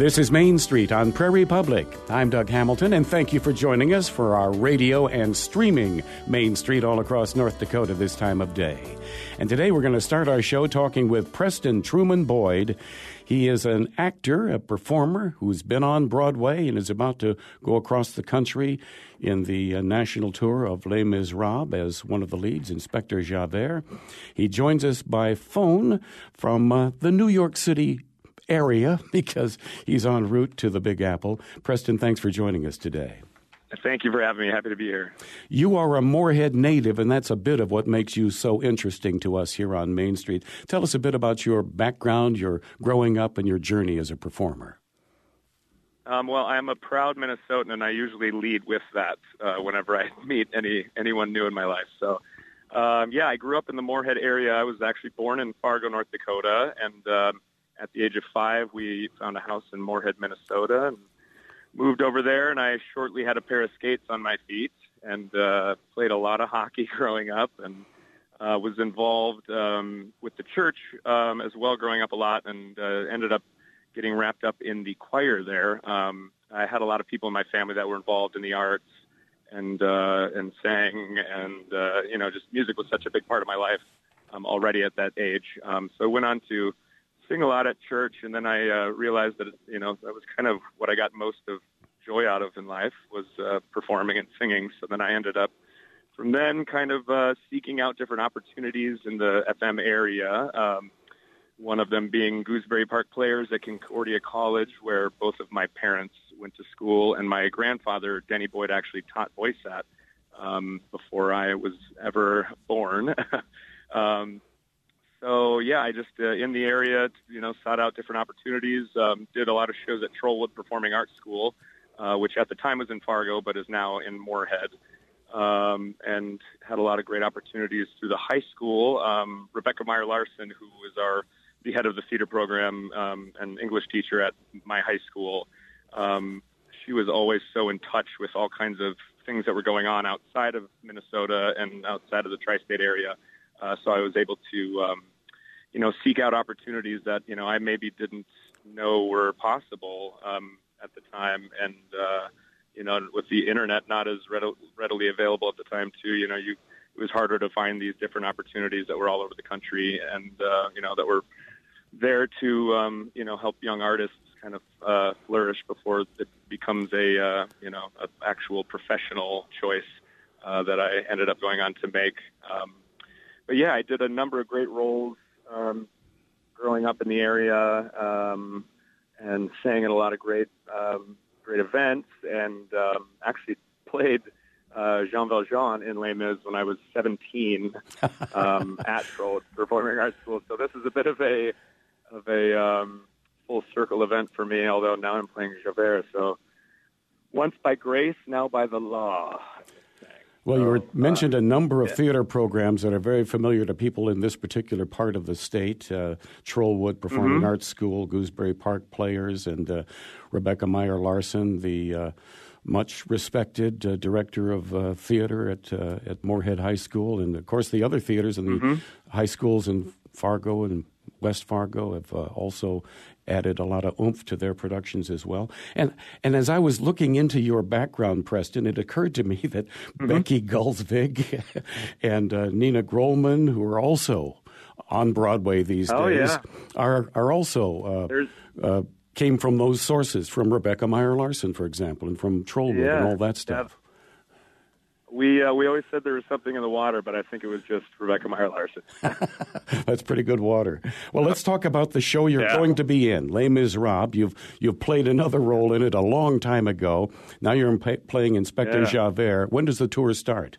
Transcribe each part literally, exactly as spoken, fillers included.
This is Main Street on Prairie Public. I'm Doug Hamilton, and thank you for joining us for our radio and streaming Main Street all across North Dakota this time of day. And today we're going to start our show talking with Preston Truman Boyd. He is an actor, a performer who's been on Broadway and is about to go across the country in the uh, national tour of Les Miserables as one of the leads, Inspector Javert. He joins us by phone from uh, the New York City area because he's en route to the Big Apple. Preston, thanks for joining us today. Thank you for having me. Happy to be here. You are a Moorhead native, and that's a bit of what makes you so interesting to us here on Main Street. Tell us a bit about your background, your growing up, and your journey as a performer. Um, well, I'm a proud Minnesotan, and I usually lead with that uh, whenever I meet any anyone new in my life. So, um, yeah, I grew up in the Moorhead area. I was actually born in Fargo, North Dakota, and um, at the age of five, we found a house in Moorhead, Minnesota, and moved over there, and I shortly had a pair of skates on my feet and uh, played a lot of hockey growing up and uh, was involved um, with the church um, as well growing up a lot and uh, ended up getting wrapped up in the choir there. Um, I had a lot of people in my family that were involved in the arts and uh, and sang, and, uh, you know, just music was such a big part of my life um, already at that age. Um, so I went on to sing a lot at church, and then I uh, realized that, you know, that was kind of what I got most of joy out of in life was uh, performing and singing. So then I ended up from then kind of uh, seeking out different opportunities in the F M area, um, one of them being Gooseberry Park Players at Concordia College, where both of my parents went to school, and my grandfather, Denny Boyd, actually taught voice at um, before I was ever born. um So, yeah, I just, uh, in the area, you know, sought out different opportunities, um, did a lot of shows at Trollwood Performing Arts School, uh, which at the time was in Fargo, but is now in Moorhead, um, and had a lot of great opportunities through the high school. Um, Rebecca Meyer Larson, who was our, the head of the theater program um, and English teacher at my high school, um, she was always so in touch with all kinds of things that were going on outside of Minnesota and outside of the tri-state area. Uh, so I was able to, um, you know, seek out opportunities that, you know, I maybe didn't know were possible um, at the time. And, uh, you know, with the internet not as readily, readily available at the time, too, you know, you it was harder to find these different opportunities that were all over the country and, uh, you know, that were there to, um, you know, help young artists kind of uh, flourish before it becomes a, uh, you know, an actual professional choice uh, that I ended up going on to make. Um, but, yeah, I did a number of great roles Um, growing up in the area um, and sang at a lot of great um, great events, and um, actually played uh, Jean Valjean in Les Mis when I was seventeen um, at Trollwood Performing Arts School. So this is a bit of a of a um, full circle event for me, although now I'm playing Javert. So once by grace, now by the law. Well, you were So, mentioned uh, a number of yeah. theater programs that are very familiar to people in this particular part of the state. Uh, Trollwood Performing Mm-hmm. Arts School, Gooseberry Park Players, and uh, Rebecca Meyer Larson, the uh, much respected uh, director of uh, theater at uh, at Moorhead High School. And, of course, the other theaters and the Mm-hmm. high schools in Fargo and West Fargo have uh, also added a lot of oomph to their productions as well. And and as I was looking into your background, Preston, it occurred to me that mm-hmm. Becky Gulsvig and uh, Nina Grolman, who are also on Broadway these oh, days, yeah. are are also uh, uh, came from those sources, from Rebecca Meyer Larson, for example, and from Trollwood yeah, and all that stuff. Yeah. We uh, we always said there was something in the water, but I think it was just Rebecca Meyer Larson. That's pretty good water. Well, let's talk about the show you're yeah. going to be in, Les Miserables. You've you've played another role in it a long time ago. Now you're in pay, playing Inspector yeah. Javert. When does the tour start?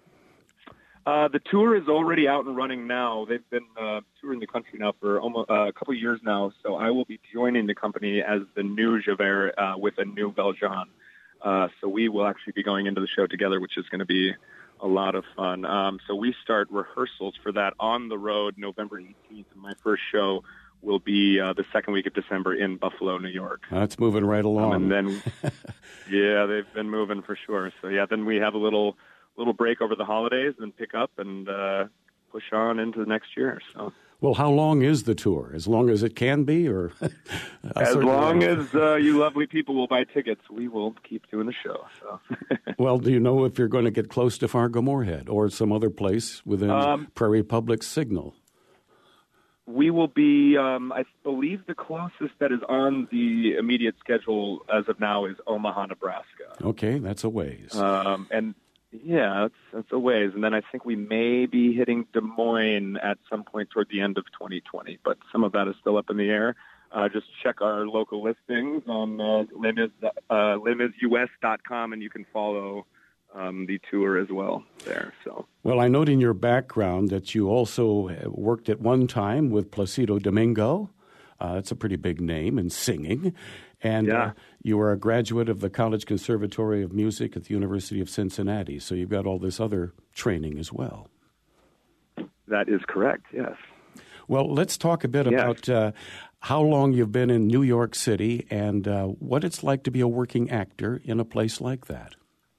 Uh, the tour is already out and running now. They've been uh, touring the country now for almost uh, a couple of years now. So I will be joining the company as the new Javert uh, with a new Valjean. Uh, so we will actually be going into the show together, which is going to be a lot of fun. Um, so we start rehearsals for that on the road November eighteenth. And my first show will be uh, the second week of December in Buffalo, New York. That's moving right along. Um, and then, yeah, they've been moving for sure. So, yeah, then we have a little little break over the holidays and pick up and uh, push on into the next year. So. Well, how long is the tour? As long as it can be, or as long as uh, you lovely people will buy tickets, we will keep doing the show. So. Well, do you know if you're going to get close to Fargo-Moorhead or some other place within um, Prairie Public's signal? We will be, um, I believe, the closest that is on the immediate schedule as of now is Omaha, Nebraska. Okay, that's a ways. Um, and Yeah, that's, that's a ways. And then I think we may be hitting Des Moines at some point toward the end of twenty twenty, but some of that is still up in the air. Uh, just check our local listings on uh, limiz, uh, limiz U S dot com, and you can follow um, the tour as well there. So, well, I note in your background that you also worked at one time with Placido Domingo. Uh, it's a pretty big name in singing. And yeah. uh, you were a graduate of the College Conservatory of Music at the University of Cincinnati, so you've got all this other training as well. That is correct, yes. Well, let's talk a bit yes. about uh, how long you've been in New York City and uh, what it's like to be a working actor in a place like that.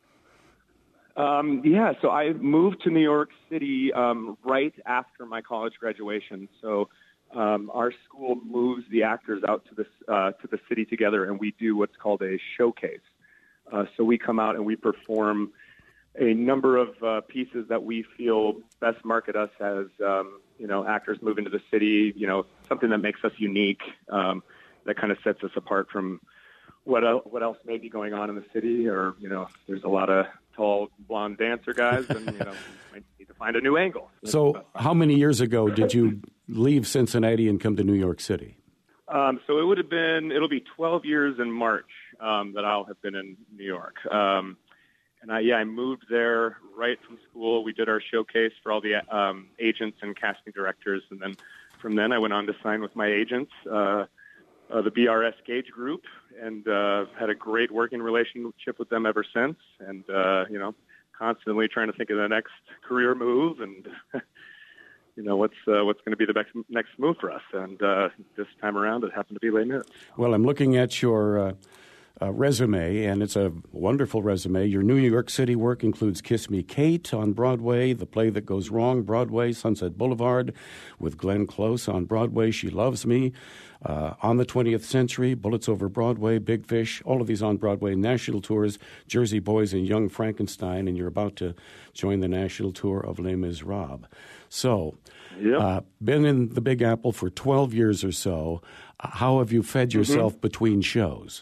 Um, yeah, so I moved to New York City um, right after my college graduation, so Um, our school moves the actors out to the uh, to the city together, and we do what's called a showcase. Uh, so we come out and we perform a number of uh, pieces that we feel best market us as um, you know actors moving to the city. You know, something that makes us unique, um, that kind of sets us apart from what el- what else may be going on in the city. Or you know, there's a lot of tall blonde dancer guys, and you know, we might need to find a new angle. So, how many years ago did you leave Cincinnati and come to New York City? Um, so it would have been, it'll be twelve years in March um, that I'll have been in New York. Um, and I, yeah, I moved there right from school. We did our showcase for all the um, agents and casting directors. And then from then I went on to sign with my agents, uh, uh, the B R S Gage Group, and uh, had a great working relationship with them ever since. And, uh, you know, constantly trying to think of the next career move and you know, what's uh, what's going to be the next, next move for us. And uh, this time around, it happened to be Les Mis. Well, I'm looking at your uh, uh, resume, and it's a wonderful resume. Your New York City work includes Kiss Me Kate on Broadway, The Play That Goes Wrong, Broadway, Sunset Boulevard, with Glenn Close on Broadway, She Loves Me, uh, On the twentieth Century, Bullets Over Broadway, Big Fish, all of these on Broadway, national tours, Jersey Boys and Young Frankenstein, and you're about to join the national tour of Les Miserables. So, yep. uh, been in the Big Apple for twelve years or so. How have you fed yourself mm-hmm. between shows?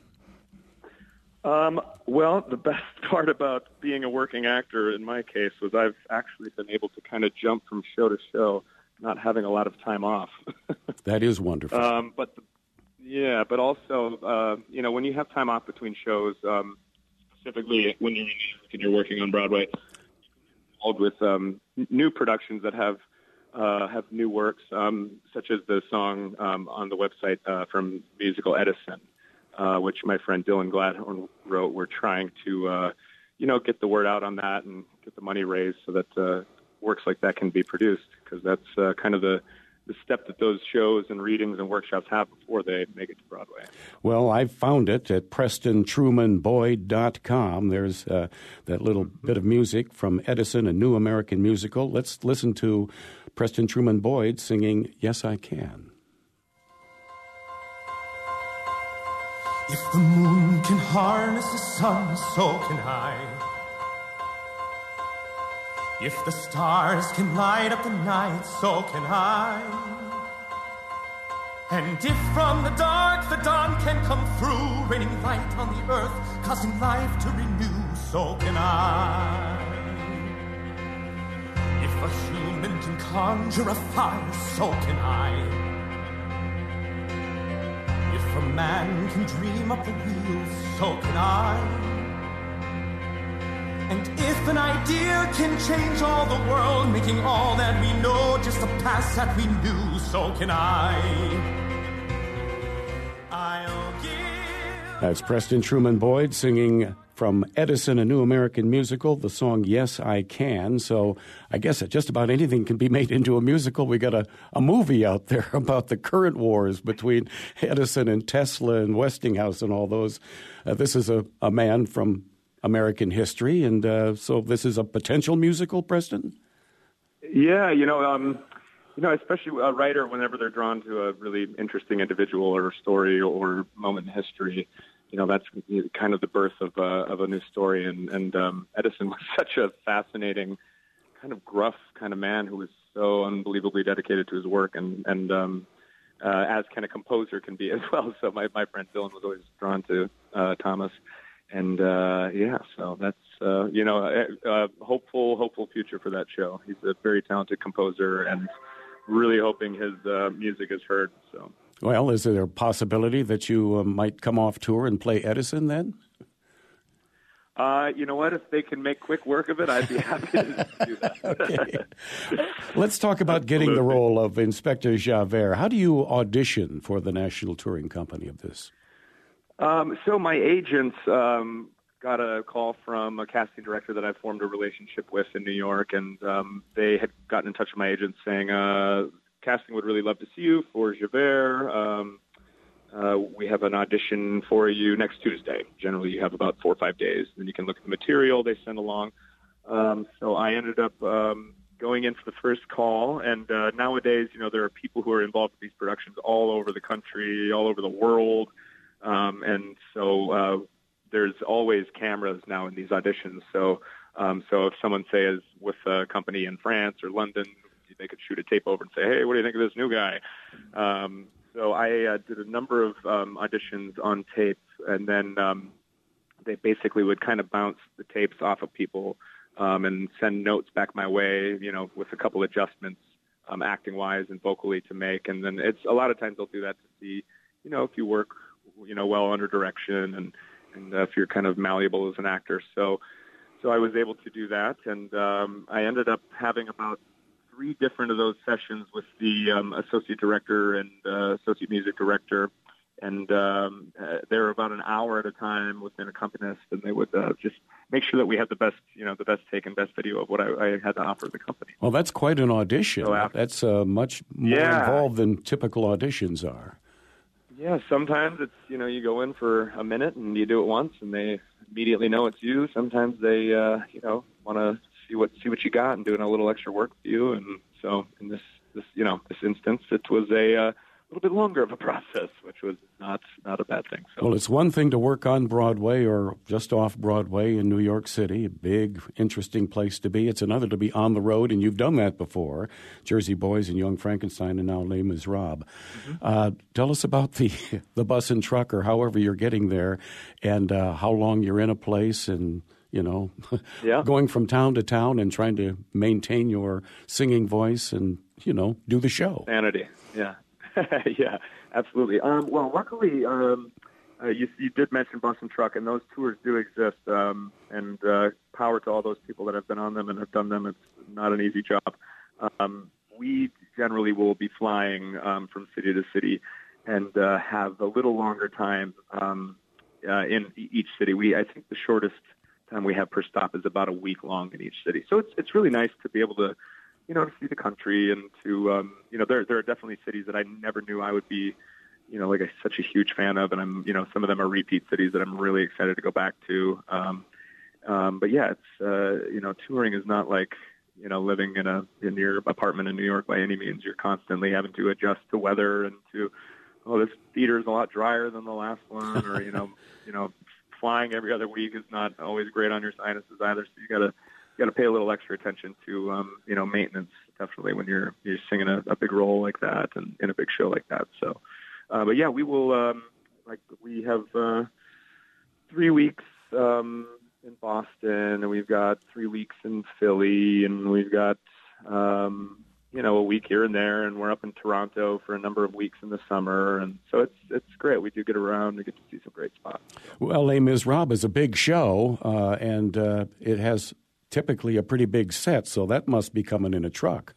Um, well, the best part about being a working actor in my case was I've actually been able to kind of jump from show to show, not having a lot of time off. That is wonderful. Um, but the, yeah, but also, uh, you know, when you have time off between shows, um, specifically when you're in New York and you're working on Broadway, involved with um, new productions that have uh, have new works, um, such as the song um, on the website uh, from musical Edison, uh, which my friend Dylan Gladhorn wrote. We're trying to, uh, you know, get the word out on that and get the money raised so that uh, works like that can be produced, because that's uh, kind of the the step that those shows and readings and workshops have before they make it to Broadway. Well, I found it at preston truman boyd dot com. There's uh, that little bit of music from Edison, a New American Musical. Let's listen to Preston Truman Boyd singing Yes, I Can. If the moon can harness the sun, so can I. If the stars can light up the night, so can I. And if from the dark the dawn can come through, raining light on the earth, causing life to renew, so can I. If a human can conjure a fire, so can I. If a man can dream up the wheels, so can I. And if an idea can change all the world, making all that we know just the past that we knew, so can I. I'll give... That's Preston Truman Boyd singing from Edison, a New American Musical, the song Yes, I Can. So I guess that just about anything can be made into a musical. We got a, a movie out there about the current wars between Edison and Tesla and Westinghouse and all those. Uh, this is a, a man from American history, and uh, so this is a potential musical, Preston? Yeah, you know, um, you know, especially a writer, whenever they're drawn to a really interesting individual or story or moment in history, you know, that's kind of the birth of, uh, of a new story. And, and um, Edison was such a fascinating, kind of gruff kind of man who was so unbelievably dedicated to his work, and, and um, uh, as kind of composer can be as well. So my, my friend Dylan was always drawn to uh, Thomas. And, uh, yeah, so that's, uh, you know, a, a hopeful, hopeful future for that show. He's a very talented composer, and really hoping his uh, music is heard. So, well, is there a possibility that you uh, might come off tour and play Edison then? Uh, you know what? If they can make quick work of it, I'd be happy to do that. Okay. Let's talk about Absolutely. Getting the role of Inspector Javert. How do you audition for the National Touring Company of this? Um, so my agents um, got a call from a casting director that I formed a relationship with in New York, and um, they had gotten in touch with my agent saying, uh, casting would really love to see you for Javert. Um, uh, we have an audition for you next Tuesday. Generally, you have about four or five days. Then you can look at the material they send along. Um, so I ended up um, going in for the first call, and uh, nowadays, you know, there are people who are involved with these productions all over the country, all over the world. Um, and so uh, there's always cameras now in these auditions. So um, so if someone, say, is with a company in France or London, they could shoot a tape over and say, hey, what do you think of this new guy? Um, so I uh, did a number of um, auditions on tape, and then um, they basically would kind of bounce the tapes off of people um, and send notes back my way, you know, with a couple adjustments um, acting-wise and vocally to make. And then it's a lot of times they'll do that to see, you know, if you work you know, well under direction, and, and uh, if you're kind of malleable as an actor. So, so I was able to do that, and um, I ended up having about three different of those sessions with the um, associate director and uh, associate music director, and um, uh, they were about an hour at a time with an accompanist, and they would uh, just make sure that we had the best, you know, the best take and best video of what I, I had to offer the company. Well, that's quite an audition. So after, that's uh, much more yeah. involved than typical auditions are. Yeah, sometimes it's, you know, you go in for a minute and you do it once and they immediately know it's you. Sometimes they, uh, you know, want to see what see what you got and doing a little extra work for you. And so in this, this you know, this instance, it was a uh, little bit longer of a process, which was not not a bad thing. So. Well, it's one thing to work on Broadway or just off Broadway in New York City, a big, interesting place to be. It's another to be on the road, and you've done that before, Jersey Boys and Young Frankenstein, and now Les Miserables. Mm-hmm. Uh, tell us about the, the bus and truck, or however you're getting there, and uh, how long you're in a place, and, you know, yeah. going from town to town and trying to maintain your singing voice and, you know, do the show. Sanity, yeah. Yeah, absolutely. Um, well, luckily, um, uh, you, you did mention Bus and Truck, and those tours do exist. Um, and uh, power to all those people that have been on them and have done them. It's not an easy job. Um, we generally will be flying um, from city to city and uh, have a little longer time um, uh, in each city. We, I think, the shortest time we have per stop is about a week long in each city. So it's it's really nice to be able to, you know, to see the country and to, um, you know, there there are definitely cities that I never knew I would be, you know, like a, such a huge fan of, and I'm, you know, some of them are repeat cities that I'm really excited to go back to. Um, um, but yeah, it's, uh, you know, touring is not like, you know, living in a in your apartment in New York by any means. You're constantly having to adjust to weather and to, oh, this theater is a lot drier than the last one, or you know, you know, flying every other week is not always great on your sinuses either. So you gotta. You got to pay a little extra attention to, um, you know, maintenance, definitely when you're you're singing a, a big role like that and in a big show like that. So, uh, but yeah, we will. Um, like we have uh, three weeks um, in Boston, and we've got three weeks in Philly, and we've got um, you know a week here and there, and we're up in Toronto for a number of weeks in the summer, and so it's it's great. We do get around, we get to see some great spots. Well, Les Miserables is a big show, uh, and uh, it has typically a pretty big set, so that must be coming in a truck.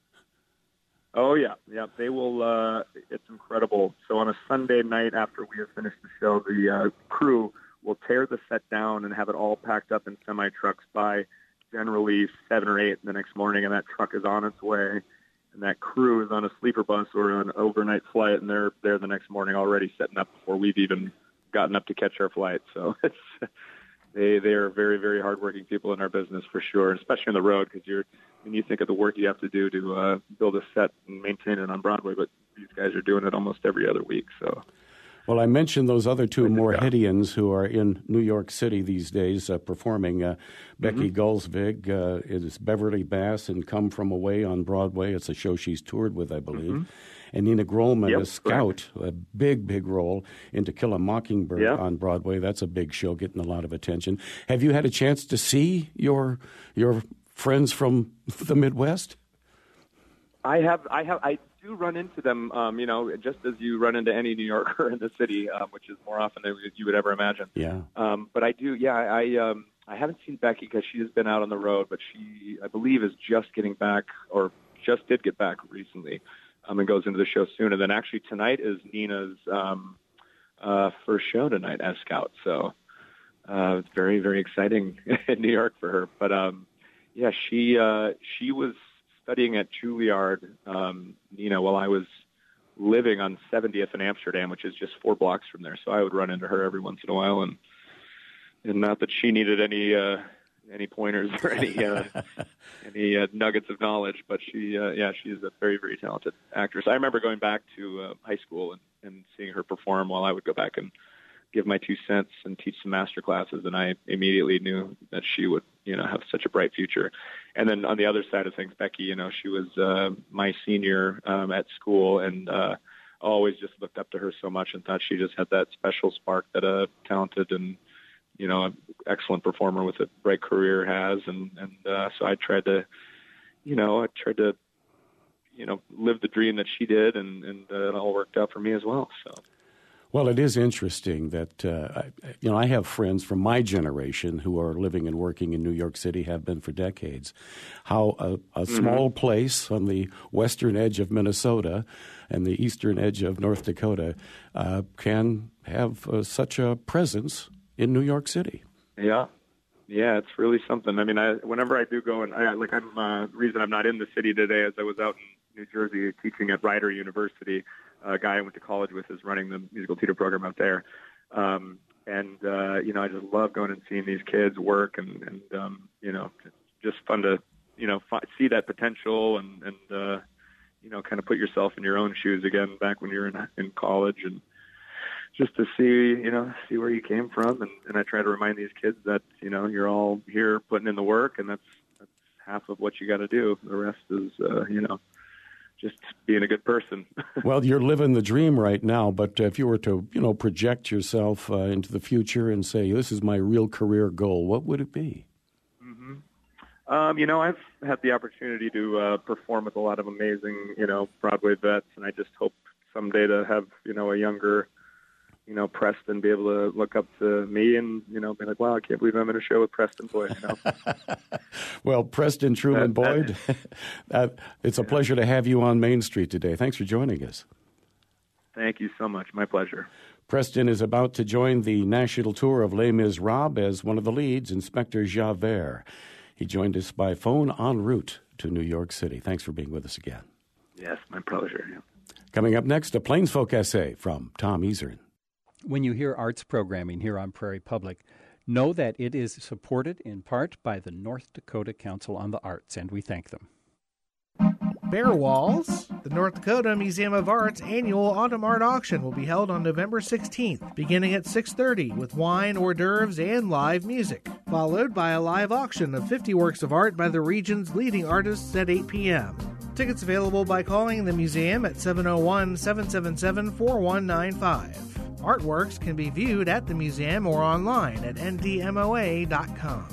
Oh, yeah. Yeah, they will. Uh, it's incredible. So on a Sunday night after we have finished the show, the uh, crew will tear the set down and have it all packed up in semi-trucks by generally seven or eight the next morning, and that truck is on its way. And that crew is on a sleeper bus or an overnight flight, and they're there the next morning already setting up before we've even gotten up to catch our flight. So it's... They they are very, very hardworking people in our business for sure, especially on the road because you're mean, you think of the work you have to do to uh, build a set and maintain it on Broadway, but these guys are doing it almost every other week. So, well, I mentioned those other two Moorheadians who are in New York City these days uh, performing. Uh, Becky mm-hmm. Gulsvig uh, is Beverly Bass and Come From Away on Broadway. It's a show she's toured with, I believe. Mm-hmm. And Nina Grolman yep, as Scout, correct. a big, big role in To Kill a Mockingbird yep. on Broadway. That's a big show, getting a lot of attention. Have you had a chance to see your your friends from the Midwest? I have. I have. I do run into them. Um, you know, just as you run into any New Yorker in the city, um, which is more often than you would ever imagine. Yeah. Um, but I do. Yeah. I. Um, I haven't seen Becky because she has been out on the road, but she, I believe, is just getting back, or just did get back recently. Um, and goes into the show soon. And then actually tonight is Nina's um, uh, first show tonight as Scout. So uh, it's very, very exciting in New York for her. But um, yeah, she uh, she was studying at Juilliard, um, Nina, while I was living on seventieth in Amsterdam, which is just four blocks from there. So I would run into her every once in a while, and and not that she needed any uh, any pointers or any uh, any uh, nuggets of knowledge, but she, uh, yeah, she's a very, very talented actress. I remember going back to uh, high school and, and seeing her perform while I would go back and give my two cents and teach some master classes, and I immediately knew that she would, you know, have such a bright future. And then on the other side of things, Becky, you know, she was uh, my senior um, at school, and uh, always just looked up to her so much and thought she just had that special spark that a talented and, you know, an excellent performer with a bright career has. And, and uh, so I tried to, you know, I tried to, you know, live the dream that she did, and, and uh, it all worked out for me as well. So. Well, it is interesting that, uh, you know, I have friends from my generation who are living and working in New York City, have been for decades, how a, a mm-hmm. small place on the western edge of Minnesota and the eastern edge of North Dakota uh, can have uh, such a presence in New York City. Yeah. Yeah, it's really something. I mean, I, whenever I do go, and I, like, I'm, uh, the reason I'm not in the city today is I was out in New Jersey teaching at Rider University. A guy I went to college with is running the musical theater program out there. Um, and, uh, you know, I just love going and seeing these kids work, and, and um, you know, it's just fun to, you know, fi- see that potential and, and uh, you know, kind of put yourself in your own shoes again back when you were in, in college, and just to see, you know, see where you came from. And, and I try to remind these kids that, you know, you're all here putting in the work, and that's, that's half of what you got to do. The rest is, uh, you know, just being a good person. Well, you're living the dream right now, but if you were to, you know, project yourself uh, into the future and say, this is my real career goal, what would it be? Mm-hmm. Um, you know, I've had the opportunity to uh, perform with a lot of amazing, you know, Broadway vets, and I just hope someday to have, you know, a younger, you know, Preston be able to look up to me and, you know, be like, wow, I can't believe I'm in a show with Preston Boyd, you know. Well, Preston Truman that, Boyd, that, it's a yeah. pleasure to have you on Main Street today. Thanks for joining us. Thank you so much. My pleasure. Preston is about to join the national tour of Les Miserables as one of the leads, Inspector Javert. He joined us by phone en route to New York City. Thanks for being with us again. Yes, my pleasure. Yeah. Coming up next, a Plainsfolk essay from Tom Ezern. When you hear arts programming here on Prairie Public, know that it is supported in part by the North Dakota Council on the Arts, and we thank them. Bear Walls, the North Dakota Museum of Art's annual Autumn Art Auction will be held on November sixteenth, beginning at six thirty with wine, hors d'oeuvres, and live music, followed by a live auction of fifty works of art by the region's leading artists at eight p.m. Tickets available by calling the museum at seven oh one, seven seven seven, four one nine five. Artworks can be viewed at the museum or online at N D M O A dot com.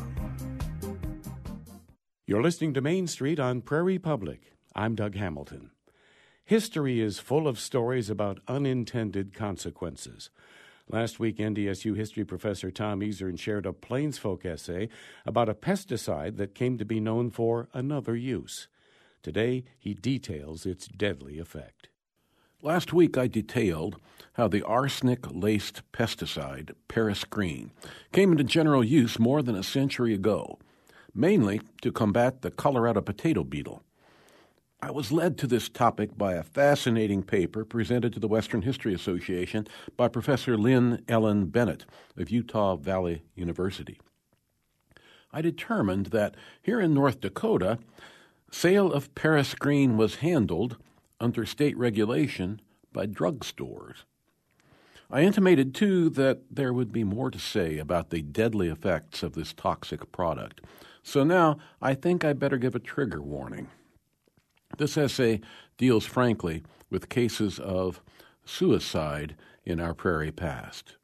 You're listening to Main Street on Prairie Public. I'm Doug Hamilton. History is full of stories about unintended consequences. Last week, N D S U history professor Tom Ezern shared a Plainsfolk essay about a pesticide that came to be known for another use. Today, he details its deadly effect. Last week, I detailed how the arsenic-laced pesticide, Periscreen, came into general use more than a century ago, mainly to combat the Colorado potato beetle. I was led to this topic by a fascinating paper presented to the Western History Association by Professor Lynn Ellen Bennett of Utah Valley University. I determined that here in North Dakota, Sale of Paris Green was handled under state regulation by drugstores. I intimated, too, that there would be more to say about the deadly effects of this toxic product. So now I think I better give a trigger warning. This essay deals frankly with cases of suicide in our prairie past.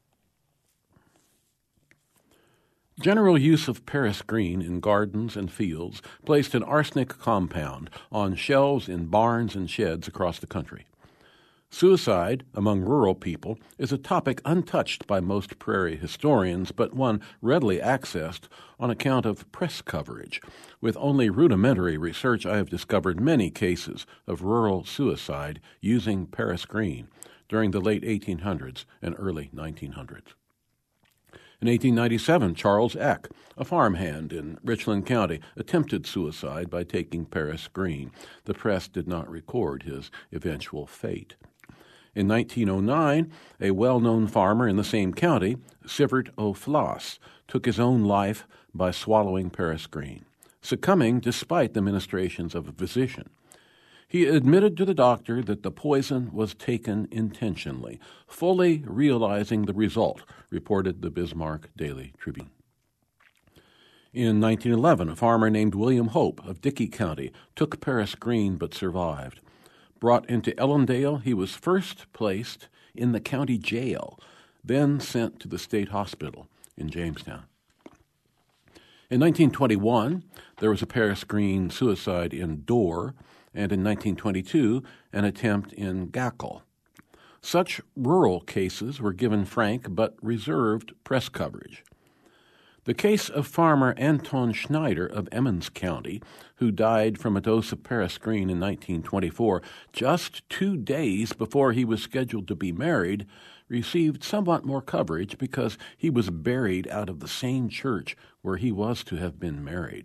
General use of Paris Green in gardens and fields placed an arsenic compound on shelves in barns and sheds across the country. Suicide among rural people is a topic untouched by most prairie historians, but one readily accessed on account of press coverage. With only rudimentary research, I have discovered many cases of rural suicide using Paris Green during the late eighteen hundreds and early nineteen hundreds. In eighteen ninety-seven, Charles Eck, a farmhand in Richland County, attempted suicide by taking Paris Green. The press did not record his eventual fate. In nineteen oh nine, a well-known farmer in the same county, Sivert O'Floss, took his own life by swallowing Paris Green, succumbing despite the ministrations of a physician. He admitted to the doctor that the poison was taken intentionally, fully realizing the result, reported the Bismarck Daily Tribune. In nineteen eleven, a farmer named William Hope of Dickey County took Paris Green but survived. Brought into Ellendale, he was first placed in the county jail, then sent to the state hospital in Jamestown. In nineteen twenty-one, there was a Paris Green suicide in Dorr, and in nineteen twenty-two, an attempt in Gackle. Such rural cases were given frank but reserved press coverage. The case of farmer Anton Schneider of Emmons County, who died from a dose of Paris Green in nineteen twenty-four, just two days before he was scheduled to be married, received somewhat more coverage because he was buried out of the same church where he was to have been married.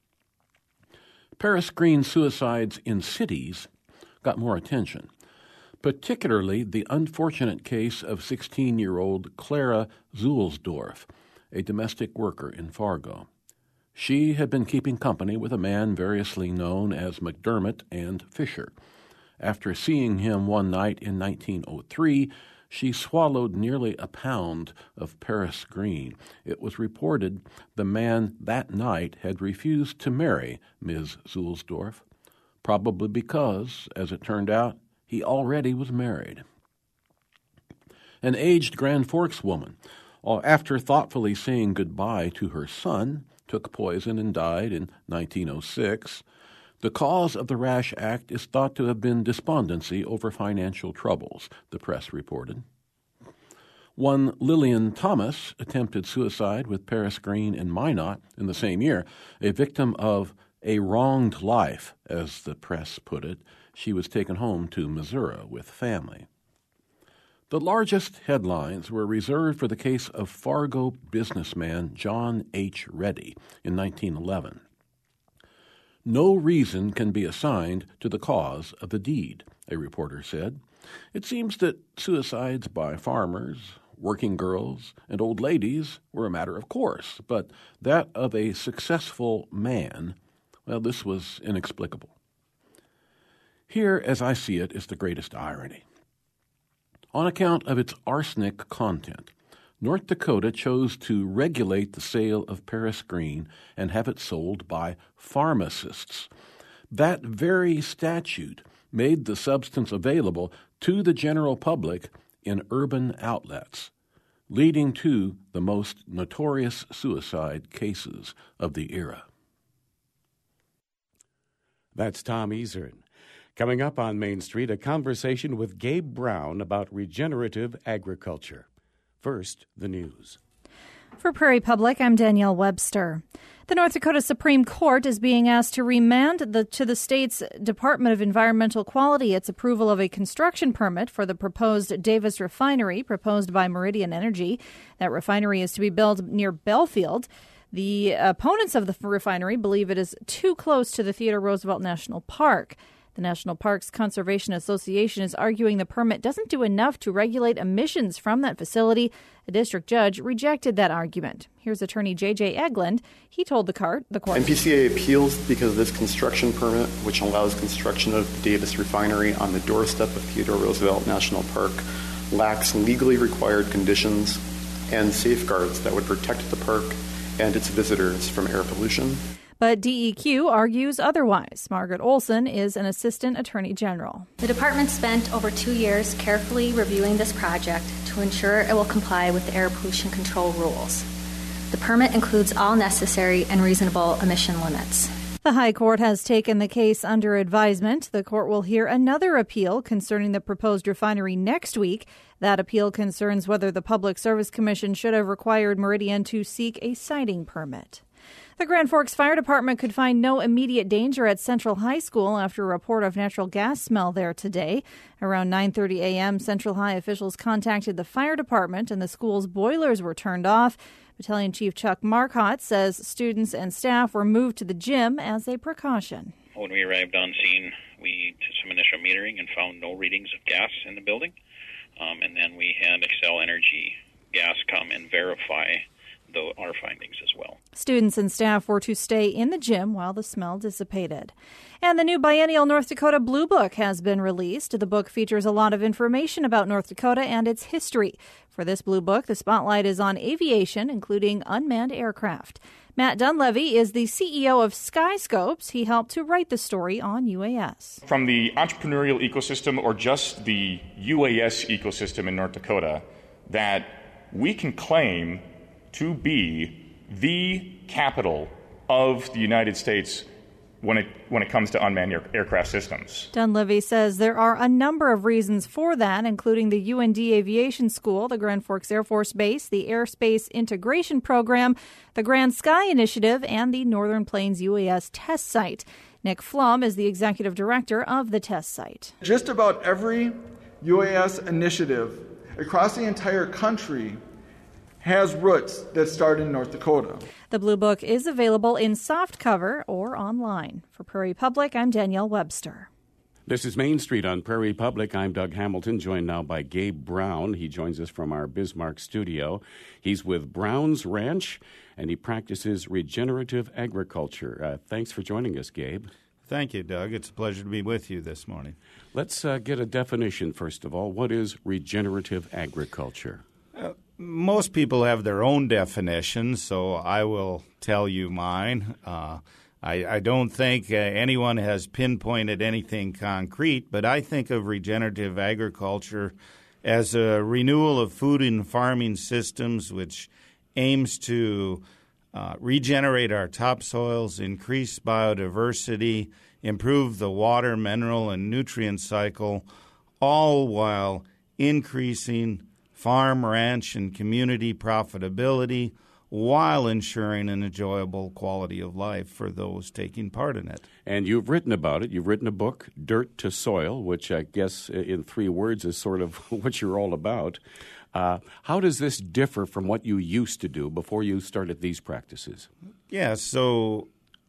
Paris Green suicides in cities got more attention, particularly the unfortunate case of sixteen-year-old Clara Zuhlsdorf, a domestic worker in Fargo. She had been keeping company with a man variously known as McDermott and Fisher. After seeing him one night in nineteen oh three, she swallowed nearly a pound of Paris Green. It was reported the man that night had refused to marry Miz Zuhlsdorf, probably because, as it turned out, he already was married. An aged Grand Forks woman, after thoughtfully saying goodbye to her son, took poison and died in nineteen oh six. The cause of the rash act is thought to have been despondency over financial troubles, the press reported. One Lillian Thomas attempted suicide with Paris Green in Minot in the same year, a victim of a wronged life, as the press put it. She was taken home to Missouri with family. The largest headlines were reserved for the case of Fargo businessman John H. Reddy in nineteen eleven. No reason can be assigned to the cause of the deed, a reporter said. It seems that suicides by farmers, working girls, and old ladies were a matter of course, but that of a successful man, well, this was inexplicable. Here, as I see it, is the greatest irony. On account of its arsenic content, North Dakota chose to regulate the sale of Paris Green and have it sold by pharmacists. That very statute made the substance available to the general public in urban outlets, leading to the most notorious suicide cases of the era. That's Tom Ezern. Coming up on Main Street, a conversation with Gabe Brown about regenerative agriculture. First, the news. For Prairie Public, I'm Danielle Webster. The North Dakota Supreme Court is being asked to remand the, to the state's Department of Environmental Quality its approval of a construction permit for the proposed Davis refinery proposed by Meridian Energy. That refinery is to be built near Belfield. The opponents of the refinery believe it is too close to the Theodore Roosevelt National Park. The National Parks Conservation Association is arguing the permit doesn't do enough to regulate emissions from that facility. A district judge rejected that argument. Here's attorney J J Eglund. He told the court, the court. N P C A appeals because of this construction permit, which allows construction of the Davis Refinery on the doorstep of Theodore Roosevelt National Park, lacks legally required conditions and safeguards that would protect the park and its visitors from air pollution. But D E Q argues otherwise. Margaret Olson is an assistant attorney general. The department spent over two years carefully reviewing this project to ensure it will comply with the air pollution control rules. The permit includes all necessary and reasonable emission limits. The High Court has taken the case under advisement. The court will hear another appeal concerning the proposed refinery next week. That appeal concerns whether the Public Service Commission should have required Meridian to seek a siting permit. The Grand Forks Fire Department could find no immediate danger at Central High School after a report of natural gas smell there today. Around nine thirty a.m., Central High officials contacted the fire department and the school's boilers were turned off. Battalion Chief Chuck Marcotte says students and staff were moved to the gym as a precaution. When we arrived on scene, we did some initial metering and found no readings of gas in the building. Um, and then we had Xcel Energy Gas come and verify the, our findings as well. Students and staff were to stay in the gym while the smell dissipated. And the new biennial North Dakota Blue Book has been released. The book features a lot of information about North Dakota and its history. For this Blue Book, the spotlight is on aviation, including unmanned aircraft. Matt Dunleavy is the C E O of Skyscopes. He helped to write the story on U A S. From the entrepreneurial ecosystem or just the U A S ecosystem in North Dakota, that we can claim to be the capital of the United States when it when it comes to unmanned air, aircraft systems. Dunleavy says there are a number of reasons for that, including the U N D Aviation School, the Grand Forks Air Force Base, the Airspace Integration Program, the Grand Sky Initiative, and the Northern Plains U A S Test Site. Nick Flum is the executive director of the test site. Just about every U A S initiative across the entire country has roots that start in North Dakota. The Blue Book is available in softcover or online. For Prairie Public, I'm Danielle Webster. This is Main Street on Prairie Public. I'm Doug Hamilton, joined now by Gabe Brown. He joins us from our Bismarck studio. He's with Brown's Ranch, and he practices regenerative agriculture. Uh, thanks for joining us, Gabe. Thank you, Doug. It's a pleasure to be with you this morning. Let's uh, get a definition, first of all. What is regenerative agriculture? Uh, most people have their own definitions, so I will tell you mine. Uh, I, I don't think uh, anyone has pinpointed anything concrete, but I think of regenerative agriculture as a renewal of food and farming systems which aims to uh, regenerate our topsoils, increase biodiversity, improve the water, mineral, and nutrient cycle, all while increasing farm, ranch, and community profitability while ensuring an enjoyable quality of life for those taking part in it. And you've written about it. You've written a book, Dirt to Soil, which I guess in three words is sort of what you're all about. Uh, how does this differ from what you used to do before you started these practices? Yeah, so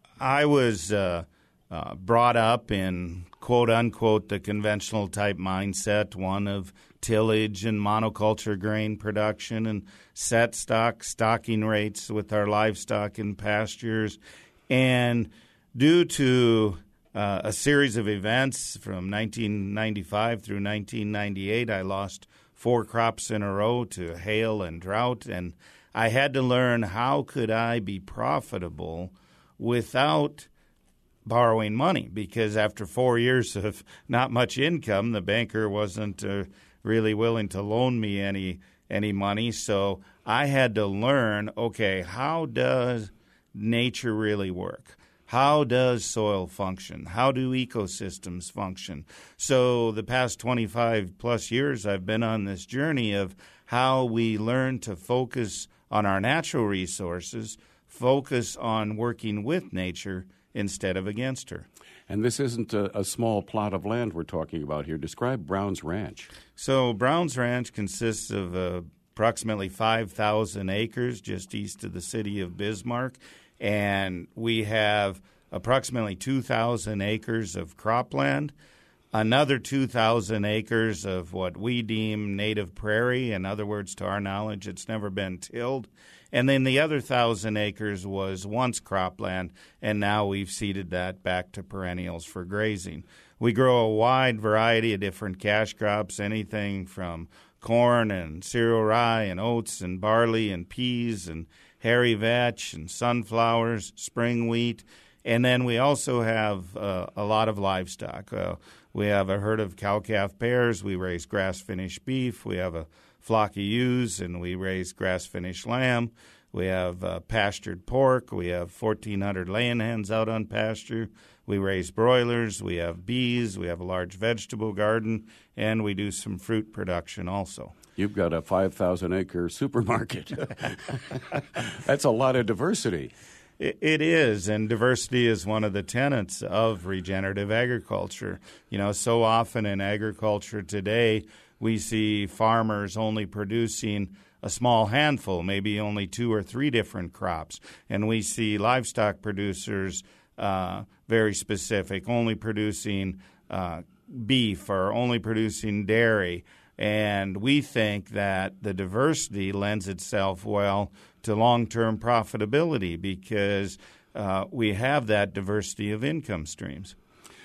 I was uh, uh, brought up in quote-unquote the conventional type mindset, one of tillage and monoculture grain production and set stock stocking rates with our livestock in pastures. And due to uh, a series of events from nineteen ninety-five through nineteen ninety-eight, I lost four crops in a row to hail and drought, and I had to learn how could I be profitable without borrowing money, because after four years of not much income, the banker wasn't uh, really willing to loan me any any money. So I had to learn, okay, how does nature really work? How does soil function? How do ecosystems function? So the past twenty-five plus years, I've been on this journey of how we learn to focus on our natural resources, focus on working with nature instead of against her. And this isn't a, a small plot of land we're talking about here. Describe Brown's Ranch. So Brown's Ranch consists of uh, approximately five thousand acres just east of the city of Bismarck, and we have approximately two thousand acres of cropland, another two thousand acres of what we deem native prairie. In other words, to our knowledge, it's never been tilled. And then the other one thousand acres was once cropland, and now we've seeded that back to perennials for grazing. We grow a wide variety of different cash crops, anything from corn and cereal rye and oats and barley and peas and hairy vetch and sunflowers, spring wheat. And then we also have uh, a lot of livestock. Uh, we have a herd of cow-calf pairs. We raise grass-finished beef. We have a flock of ewes, and we raise grass-finished lamb. We have uh, pastured pork. We have fourteen hundred laying hens out on pasture. We raise broilers. We have bees. We have a large vegetable garden, and we do some fruit production also. You've got a five thousand acre supermarket. That's a lot of diversity. It, it is, and diversity is one of the tenets of regenerative agriculture. You know, so often in agriculture today, we see farmers only producing a small handful, maybe only two or three different crops. And we see livestock producers uh, very specific, only producing uh, beef or only producing dairy. And we think that the diversity lends itself well to long-term profitability because uh, we have that diversity of income streams.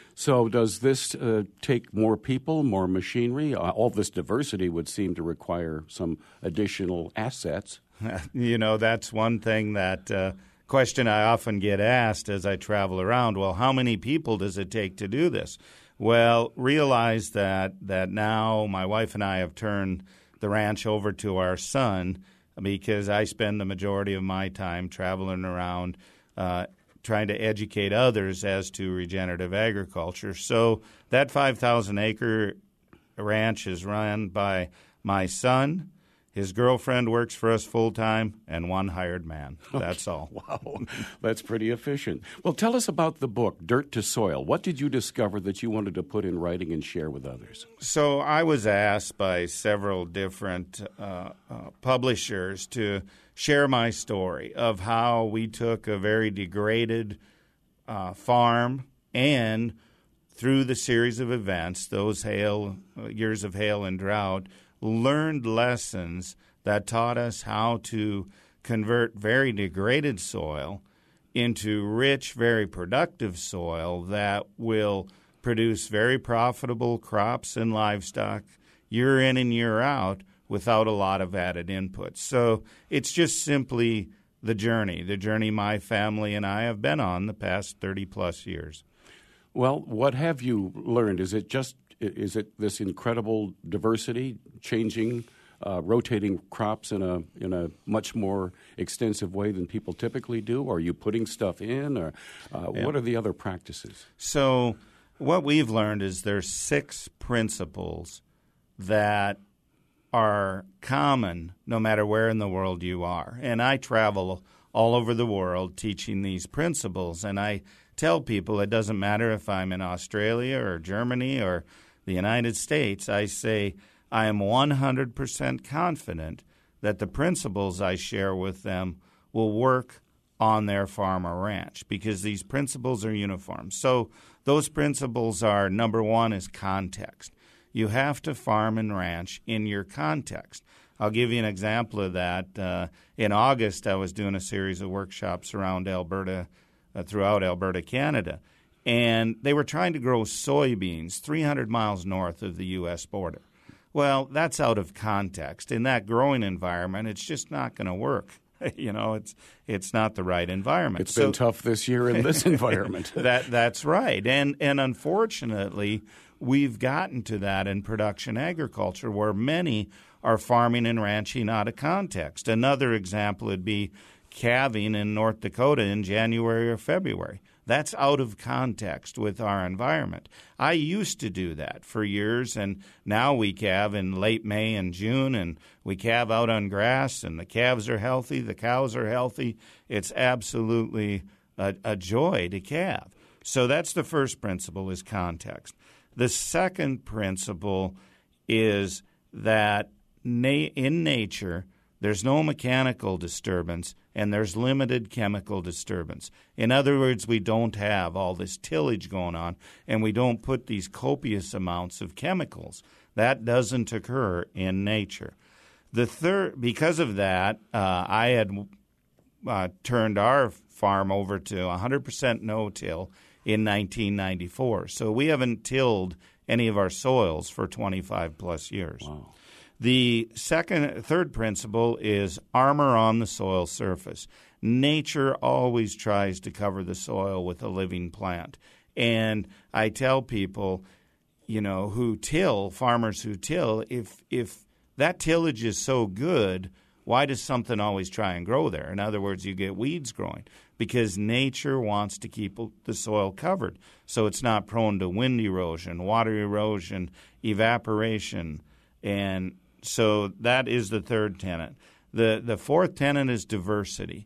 So does this uh, take more people, more machinery? Uh, all this diversity would seem to require some additional assets. You know, that's one thing that uh, question I often get asked as I travel around. Well, how many people does it take to do this? Well, realize that, that now my wife and I have turned the ranch over to our son because I spend the majority of my time traveling around uh trying to educate others as to regenerative agriculture. So that five thousand acre ranch is run by my son. His girlfriend works for us full-time, and one hired man. That's okay. all. Wow. That's pretty efficient. Well, tell us about the book, Dirt to Soil. What did you discover that you wanted to put in writing and share with others? So I was asked by several different uh, uh, publishers to share my story of how we took a very degraded uh, farm and through the series of events, those hail, uh, years of hail and drought, learned lessons that taught us how to convert very degraded soil into rich, very productive soil that will produce very profitable crops and livestock year in and year out without a lot of added inputs. So it's just simply the journey, the journey my family and I have been on the past thirty-plus years. Well, what have you learned? Is it just Is it this incredible diversity, changing, uh, rotating crops in a in a much more extensive way than people typically do? Or are you putting stuff in? Or uh, yeah. What are the other practices? So what we've learned is there's six principles that are common no matter where in the world you are. And I travel all over the world teaching these principles. And I tell people it doesn't matter if I'm in Australia or Germany or the United States, I say I am one hundred percent confident that the principles I share with them will work on their farm or ranch because these principles are uniform. So those principles are, number one is context. You have to farm and ranch in your context. I'll give you an example of that. Uh, in August, I was doing a series of workshops around Alberta, uh, throughout Alberta, Canada. And they were trying to grow soybeans three hundred miles north of the U S border. Well, that's out of context. In that growing environment, it's just not going to work. You know, it's it's not the right environment. It's so, been tough this year in this environment. that That's right. And, and unfortunately, we've gotten to that in production agriculture where many are farming and ranching out of context. Another example would be calving in North Dakota in January or February. That's out of context with our environment. I used to do that for years, and now we calve in late May and June, and we calve out on grass, and the calves are healthy, the cows are healthy. It's absolutely a, a joy to calve. So that's the first principle is context. The second principle is that na- in nature, there's no mechanical disturbance and there's limited chemical disturbance. In other words, we don't have all this tillage going on, and we don't put these copious amounts of chemicals. That doesn't occur in nature. The third, because of that, uh, I had uh, turned our farm over to one hundred percent no-till in nineteen ninety-four. So we haven't tilled any of our soils for twenty-five plus years. Wow. The second, third principle is armor on the soil surface. Nature always tries to cover the soil with a living plant. And I tell people, you know, who till, farmers who till, if if that tillage is so good, why does something always try and grow there? In other words, you get weeds growing because nature wants to keep the soil covered so it's not prone to wind erosion, water erosion, evaporation, and so that is the third tenet. The the fourth tenet is diversity.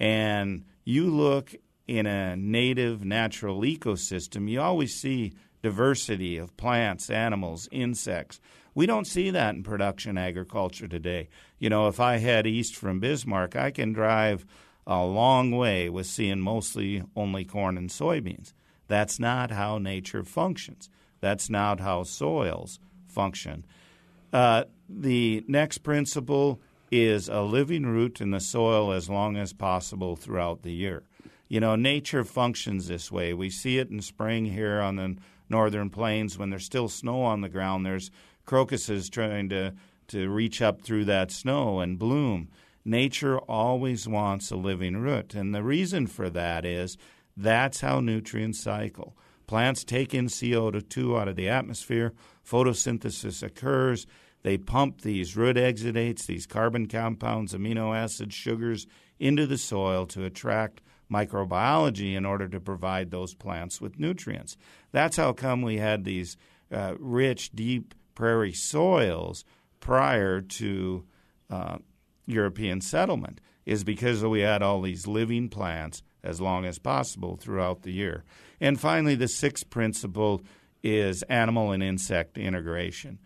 And you look in a native natural ecosystem, you always see diversity of plants, animals, insects. We don't see that in production agriculture today. You know, if I head east from Bismarck, I can drive a long way with seeing mostly only corn and soybeans. That's not how nature functions. That's not how soils function. Uh, the next principle is a living root in the soil as long as possible throughout the year. You know, nature functions this way. We see it in spring here on the northern plains when there's still snow on the ground. There's crocuses trying to, to reach up through that snow and bloom. Nature always wants a living root, and the reason for that is that's how nutrients cycle. Plants take in C O two out of the atmosphere. Photosynthesis occurs. They pump these root exudates, these carbon compounds, amino acids, sugars into the soil to attract microbiology in order to provide those plants with nutrients. That's how come we had these uh, rich, deep prairie soils prior to uh, European settlement, is because we had all these living plants as long as possible throughout the year. And finally, the sixth principle is animal and insect integration.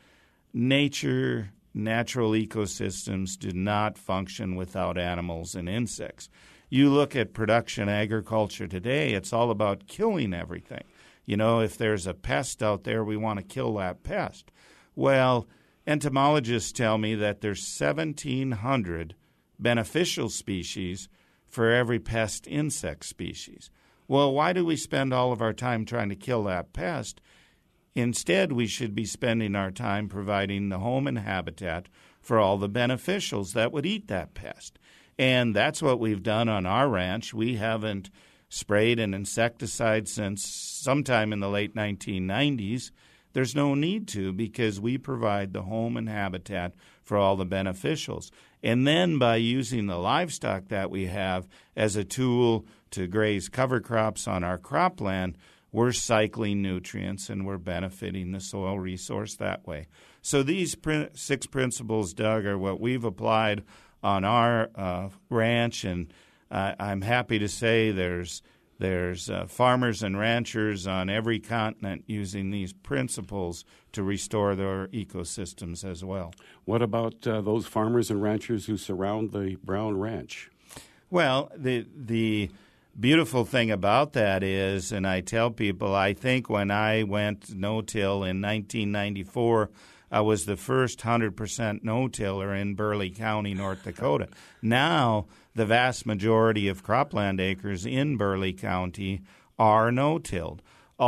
Nature, natural ecosystems do not function without animals and insects. You look at production agriculture today, it's all about killing everything. You know, if there's a pest out there, we want to kill that pest. Well, entomologists tell me that there's seventeen hundred beneficial species for every pest insect species. Well, why do we spend all of our time trying to kill that pest? Instead, we should be spending our time providing the home and habitat for all the beneficials that would eat that pest. And that's what we've done on our ranch. We haven't sprayed an insecticide since sometime in the late nineteen nineties. There's no need to because we provide the home and habitat for all the beneficials. And then by using the livestock that we have as a tool to graze cover crops on our cropland, we're cycling nutrients and we're benefiting the soil resource that way. So these prin- six principles, Doug, are what we've applied on our uh, ranch, and uh, I'm happy to say there's there's uh, farmers and ranchers on every continent using these principles to restore their ecosystems as well. What about uh, those farmers and ranchers who surround the Brown Ranch? Well, the the beautiful thing about that is, and I tell people, I think when I went no-till in nineteen ninety-four, I was the first one hundred percent no-tiller in Burleigh County, North Dakota. Now, the vast majority of cropland acres in Burleigh County are no-tilled.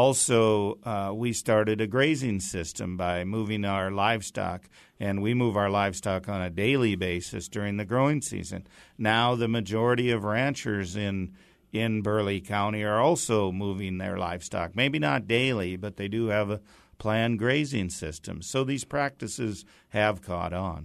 Also, uh, we started a grazing system by moving our livestock, and we move our livestock on a daily basis during the growing season. Now, the majority of ranchers in in Burleigh County are also moving their livestock. Maybe not daily, but they do have a planned grazing system. So these practices have caught on.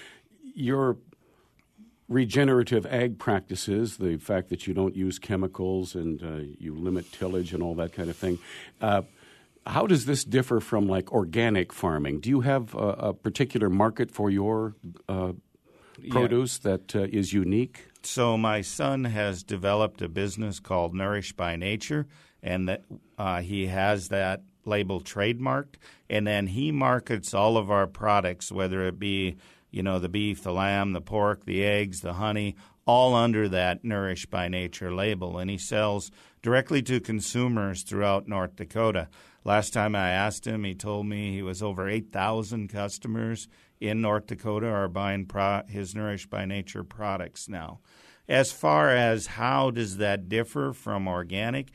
Your regenerative ag practices, the fact that you don't use chemicals and uh, you limit tillage and all that kind of thing, uh, how does this differ from like organic farming? Do you have a, a particular market for your uh, produce yeah. that uh, is unique? So my son has developed a business called Nourish by Nature, and that uh, he has that label trademarked, and then he markets all of our products, whether it be, you know, the beef, the lamb, the pork, the eggs, the honey, all under that Nourish by Nature label. And he sells directly to consumers throughout North Dakota. Last time I asked him, he told me he was over eight thousand customers in North Dakota are buying pro- his Nourish by Nature products now. As far as how does that differ from organic,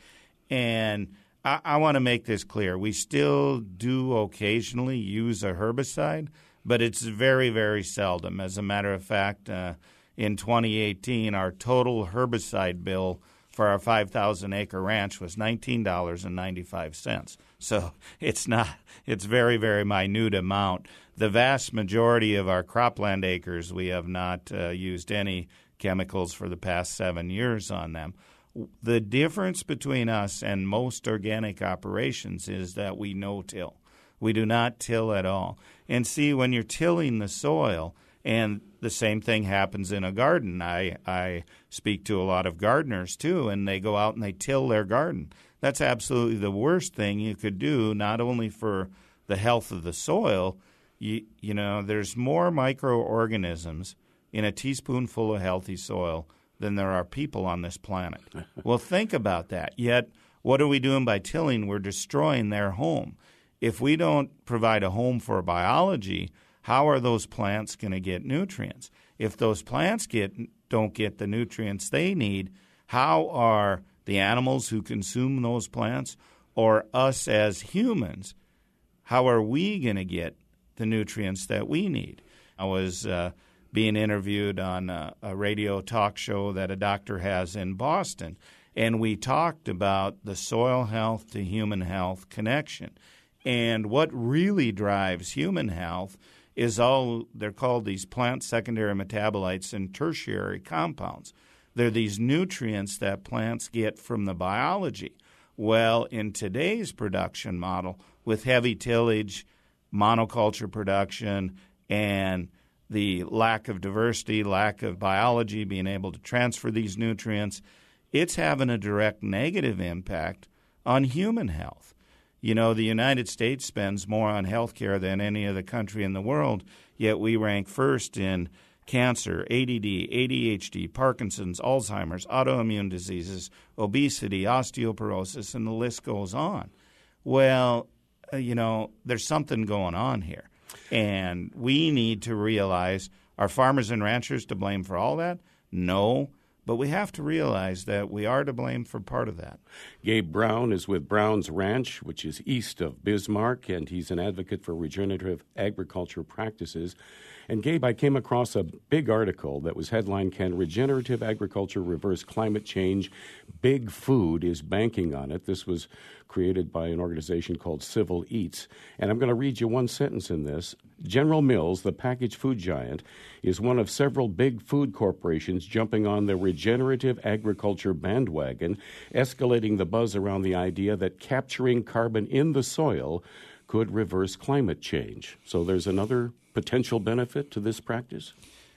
and I, I want to make this clear. We still do occasionally use a herbicide, but it's very, very seldom. As a matter of fact, uh, in twenty eighteen, our total herbicide bill for our five thousand acre ranch was nineteen dollars and ninety-five cents. So it's not it's very, very minute amount. The vast majority of our cropland acres, we have not uh, used any chemicals for the past seven years on them. The difference between us and most organic operations is that we no-till. We do not till at all. And see, when you're tilling the soil, and the same thing happens in a garden. I, I speak to a lot of gardeners, too, and they go out and they till their garden. That's absolutely the worst thing you could do, not only for the health of the soil. You, you know, there's more microorganisms in a teaspoonful of healthy soil than there are people on this planet. Well, think about that. Yet, what are we doing by tilling? We're destroying their home. If we don't provide a home for biology, how are those plants going to get nutrients? If those plants get don't get the nutrients they need, how are the animals who consume those plants, or us as humans, how are we going to get the nutrients that we need? I was uh, being interviewed on a, a radio talk show that a doctor has in Boston, and we talked about the soil health to human health connection. And what really drives human health is all, they're called these plant secondary metabolites and tertiary compounds. They're these nutrients that plants get from the biology. Well, in today's production model, with heavy tillage, monoculture production, and the lack of diversity, lack of biology being able to transfer these nutrients, it's having a direct negative impact on human health. You know, the United States spends more on health care than any other country in the world, yet we rank first in cancer, A D D, A D H D, Parkinson's, Alzheimer's, autoimmune diseases, obesity, osteoporosis, and the list goes on. Well, uh, you know, there's something going on here. And we need to realize, are farmers and ranchers to blame for all that? No. But we have to realize that we are to blame for part of that. Gabe Brown is with Brown's Ranch, which is east of Bismarck, and he's an advocate for regenerative agriculture practices. And Gabe, I came across a big article that was headlined, "Can Regenerative Agriculture Reverse Climate Change? Big Food is Banking on It." This was created by an organization called Civil Eats. And I'm going to read you one sentence in this. General Mills, the packaged food giant, is one of several big food corporations jumping on the regenerative agriculture bandwagon, escalating the buzz around the idea that capturing carbon in the soil could reverse climate change. So there's another potential benefit to this practice?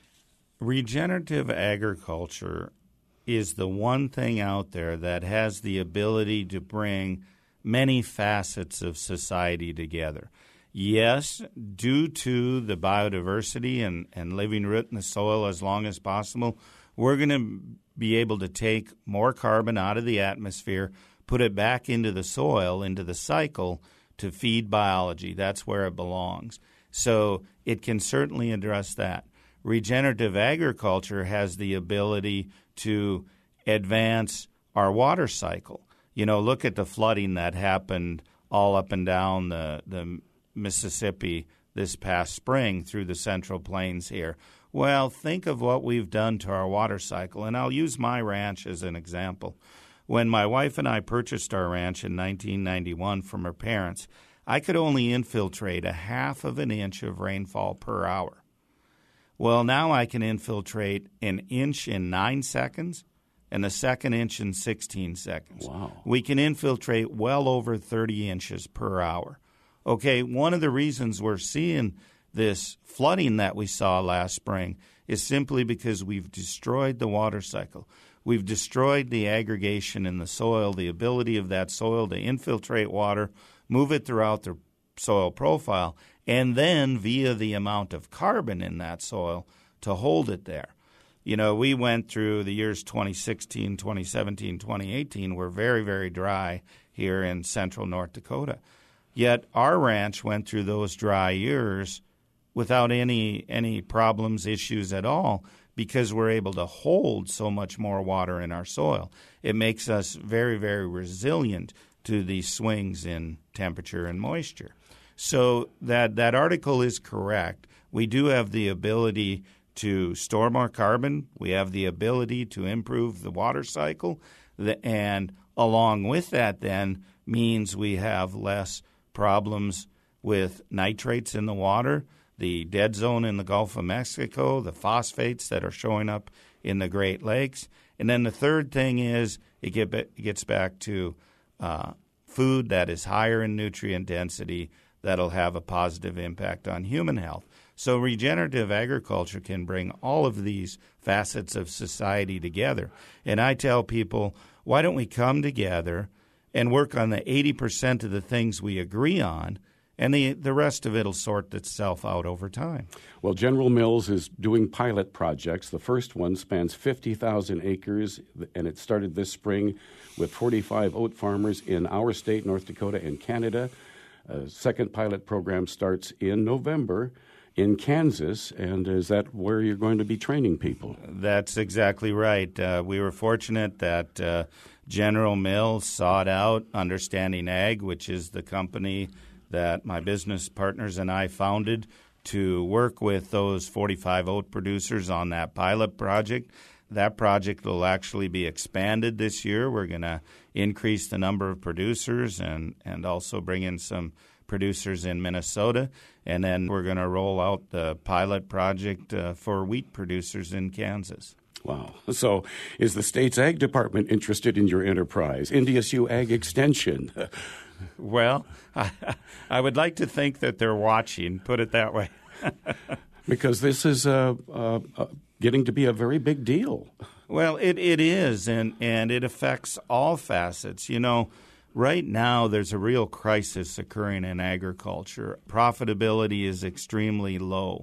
Regenerative agriculture is the one thing out there that has the ability to bring many facets of society together. Yes, due to the biodiversity and, and living root in the soil as long as possible, we're going to be able to take more carbon out of the atmosphere, put it back into the soil, into the cycle to feed biology. That's where it belongs. So it can certainly address that. Regenerative agriculture has the ability to advance our water cycle. You know, look at the flooding that happened all up and down the, the Mississippi this past spring through the Central Plains here. Well, think of what we've done to our water cycle, and I'll use my ranch as an example. When my wife and I purchased our ranch in nineteen ninety-one from her parents, I could only infiltrate a half of an inch of rainfall per hour. Well, now I can infiltrate an inch in nine seconds and the second inch in sixteen seconds. Wow. We can infiltrate well over thirty inches per hour. Okay, one of the reasons we're seeing this flooding that we saw last spring is simply because we've destroyed the water cycle. We've destroyed the aggregation in the soil, the ability of that soil to infiltrate water, move it throughout the soil profile, and then via the amount of carbon in that soil to hold it there. You know, we went through the years twenty sixteen, twenty seventeen, twenty eighteen were very, very dry here in central North Dakota. Yet our ranch went through those dry years without any any problems, issues at all, because we're able to hold so much more water in our soil. It makes us very, very resilient to these swings in temperature and moisture. So that, that article is correct. We do have the ability to store more carbon. We have the ability to improve the water cycle. And along with that then means we have less problems with nitrates in the water, the dead zone in the Gulf of Mexico, the phosphates that are showing up in the Great Lakes. And then the third thing is it, get, it gets back to uh, food that is higher in nutrient density that'll have a positive impact on human health. So regenerative agriculture can bring all of these facets of society together. And I tell people, why don't we come together and work on the eighty percent of the things we agree on, and the, the rest of it will sort itself out over time. Well, General Mills is doing pilot projects. The first one spans fifty thousand acres, and it started this spring with forty-five oat farmers in our state, North Dakota, and Canada. A second pilot program starts in November in Kansas, and is that where you're going to be training people? That's exactly right. Uh, we were fortunate that uh, General Mills sought out Understanding Ag, which is the company that my business partners and I founded, to work with those forty-five oat producers on that pilot project. That project will actually be expanded this year. We're going to increase the number of producers and, and also bring in some producers in Minnesota. And then we're going to roll out the pilot project uh, for wheat producers in Kansas. Wow. So is the state's ag department interested in your enterprise? N D S U Ag Extension. Well, I, I would like to think that they're watching, put it that way. Because this is uh, uh, uh, getting to be a very big deal. Well, it, it is, and, and it affects all facets. You know, right now there's a real crisis occurring in agriculture. Profitability is extremely low.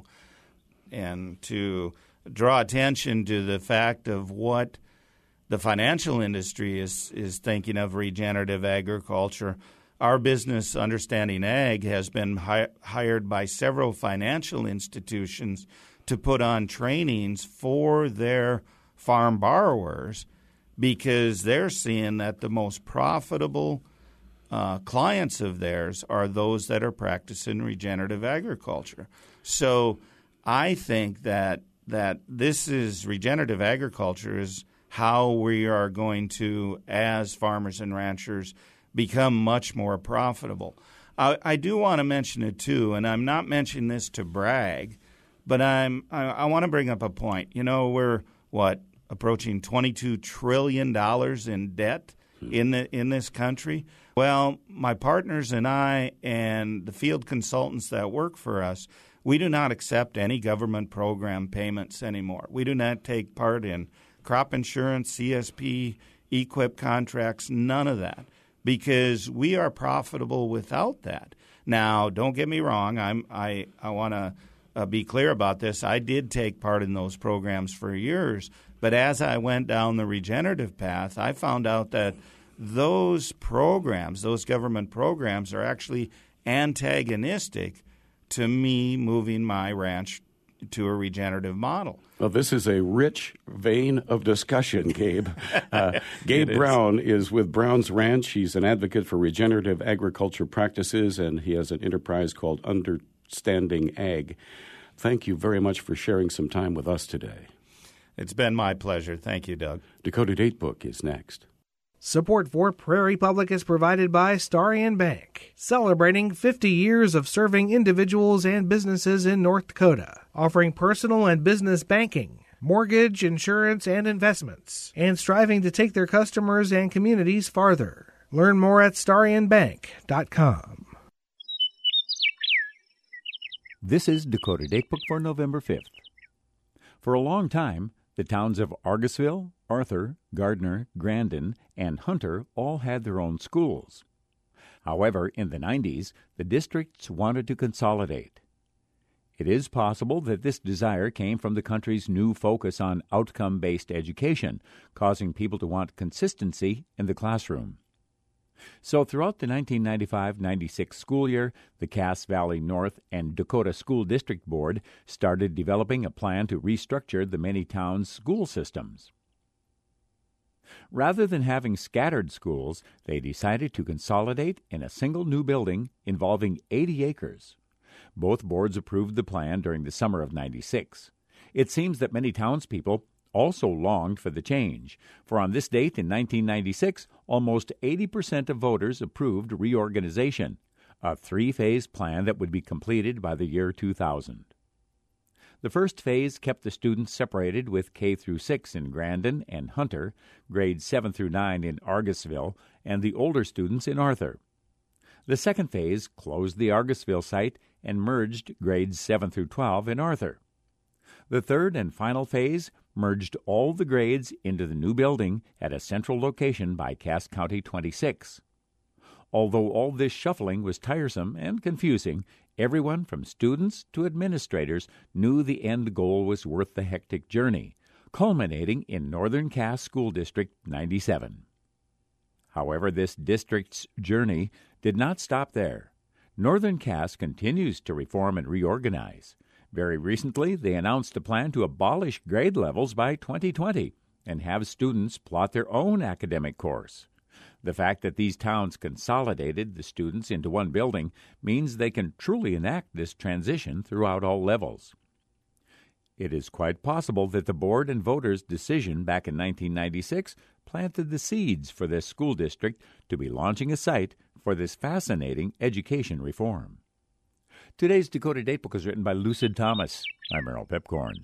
And to draw attention to the fact of what the financial industry is, is thinking of regenerative agriculture, our business, Understanding Ag, has been hi- hired by several financial institutions to put on trainings for their farm borrowers because they're seeing that the most profitable uh, clients of theirs are those that are practicing regenerative agriculture. So I think that that this is regenerative agriculture is how we are going to, as farmers and ranchers, become much more profitable. I, I do want to mention it too, and I'm not mentioning this to brag, but I'm I, I want to bring up a point. You know, we're what approaching twenty-two trillion dollars in debt in the in this country. Well, my partners and I and the field consultants that work for us, we do not accept any government program payments anymore. We do not take part in crop insurance, C S P, E Q I P contracts, none of that, because we are profitable without that. Now, don't get me wrong. I'm, I, I want to uh, be clear about this. I did take part in those programs for years, but as I went down the regenerative path, I found out that those programs, those government programs, are actually antagonistic to me moving my ranch to a regenerative model. Well, this is a rich vein of discussion, Gabe. Uh, Gabe Brown is with Brown's Ranch. He's an advocate for regenerative agriculture practices, and he has an enterprise called Understanding Ag. Thank you very much for sharing some time with us today. It's been my pleasure. Thank you, Doug. Dakota Datebook is next. Support for Prairie Public is provided by Starion Bank, celebrating fifty years of serving individuals and businesses in North Dakota, offering personal and business banking, mortgage, insurance, and investments, and striving to take their customers and communities farther. Learn more at starion bank dot com. This is Dakota Datebook for November fifth. For a long time, the towns of Argosville, Arthur, Gardner, Grandin, and Hunter all had their own schools. However, in the nineties, the districts wanted to consolidate. It is possible that this desire came from the country's new focus on outcome-based education, causing people to want consistency in the classroom. So throughout the nineteen ninety-five ninety-six school year, the Cass Valley North and Dakota School District Board started developing a plan to restructure the many towns' school systems. Rather than having scattered schools, they decided to consolidate in a single new building involving eighty acres. Both boards approved the plan during the summer of ninety-six. It seems that many townspeople also longed for the change, for on this date in nineteen ninety-six, almost eighty percent of voters approved reorganization, a three-phase plan that would be completed by the year two thousand. The first phase kept the students separated with K through six in Grandin and Hunter, grades seven through nine in Argusville, and the older students in Arthur. The second phase closed the Argusville site and merged grades seven through twelve in Arthur. The third and final phase merged all the grades into the new building at a central location by Cass County twenty-six. Although all this shuffling was tiresome and confusing, everyone from students to administrators knew the end goal was worth the hectic journey, culminating in Northern Cass School District ninety-seven. However, this district's journey did not stop there. Northern Cass continues to reform and reorganize. Very recently, they announced a plan to abolish grade levels by twenty twenty and have students plot their own academic course. The fact that these towns consolidated the students into one building means they can truly enact this transition throughout all levels. It is quite possible that the board and voters' decision back in nineteen ninety-six planted the seeds for this school district to be launching a site for this fascinating education reform. Today's Dakota Datebook is written by Lucid Thomas. I'm Earl Pipcorn.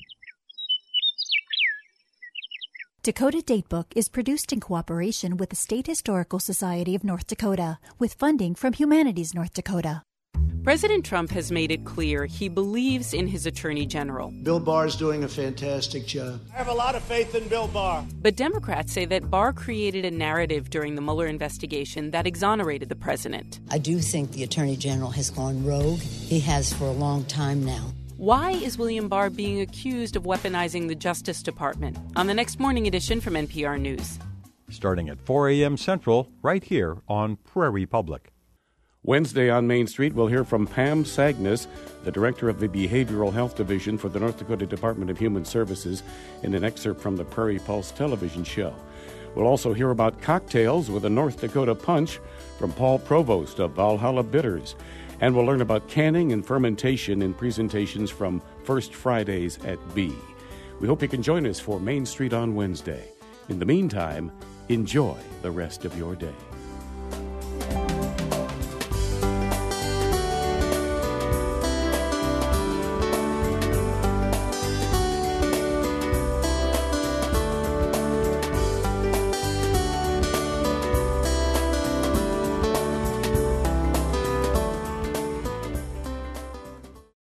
Dakota Datebook is produced in cooperation with the State Historical Society of North Dakota, with funding from Humanities North Dakota. President Trump has made it clear he believes in his attorney general. Bill Barr's doing a fantastic job. I have a lot of faith in Bill Barr. But Democrats say that Barr created a narrative during the Mueller investigation that exonerated the president. I do think the attorney general has gone rogue. He has for a long time now. Why is William Barr being accused of weaponizing the Justice Department? On the next morning edition from N P R News. Starting at four a.m. Central, right here on Prairie Public. Wednesday on Main Street, we'll hear from Pam Sagnes, the director of the Behavioral Health Division for the North Dakota Department of Human Services, in an excerpt from the Prairie Pulse television show. We'll also hear about cocktails with a North Dakota punch from Paul Provost of Valhalla Bitters. And we'll learn about canning and fermentation in presentations from First Fridays at B. We hope you can join us for Main Street on Wednesday. In the meantime, enjoy the rest of your day.